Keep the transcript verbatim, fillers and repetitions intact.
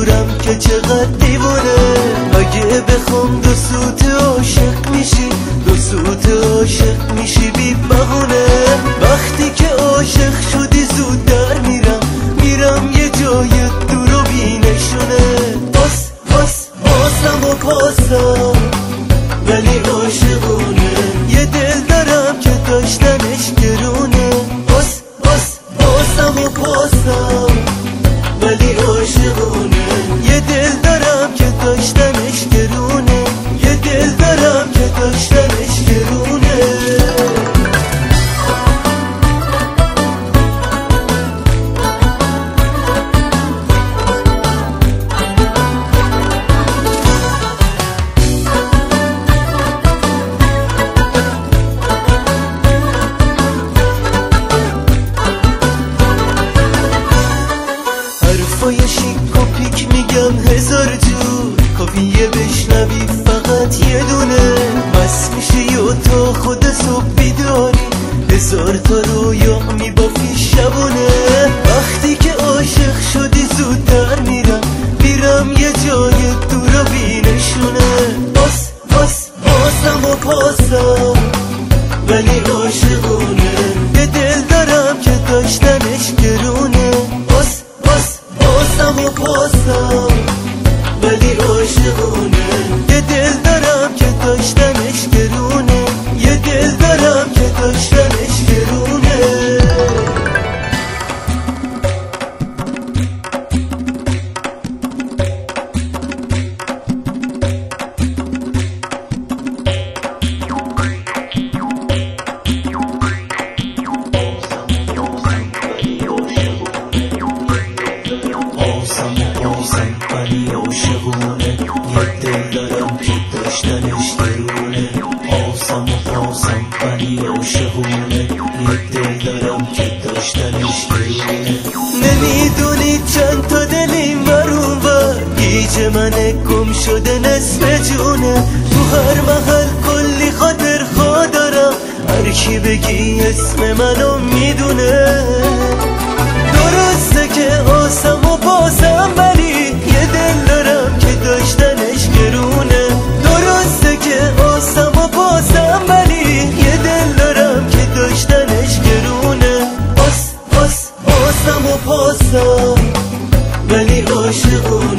دورم که چقدر دیوونه. اگه بخوام دو سوت عاشق میشی، دو سوت عاشق میشی بی بهونه. وقتی که عاشق شدی زود در میرم، میرم یه جای دور و بی نشونه. پاس پاس پاسم و پاسم ولی عاشقونه. یه دل دارم که داشتنش گرونه. پاس پاس پاسم و پاسم ولی عاشقونه. یه دل دارم که داشتنش گرونه. یه دل دارم که داشتنش گرونه. حرفای شیک و پیک میگم هزار جور، کافیه بشنوی فقط یه دونه. بس میشه یا تا خود صبح بیداری، هزار تا رویا میبافی شبونه. وقتی که عاشق شدی زودتر میرم، میرم یه جای دور و بی نشونه. پاس پاس پاسم و پاسم ولی عاشقونه. یه دل دارم که داشتنش گرونه. پاس پاس پاسم و پاسم ولی عاشقونه. یه دل دارم که داشتنش گرونه. یه دل دارم که داشتنش گرونه. ولی عاشقونه. یه دل دارم که داشتنش گرونه. آسم و پاسم ولی عاشقونه. یه دل دارم که داشتنش گرونه. نمیدونی چند تا دلیم برون و گیج من گم شده نصف جونه. تو هر محل کلی خاطر خواه دارم، هر کی بگی اسم منو میدونه. درسته که آسم و پاسم ولی یه دل دارم که داشتنش گرونه. درسته که آسم و پاسم ولی یه دل دارم که داشتنش گرونه. پاس پاس پاسم و پاسم ولی عاشقونه.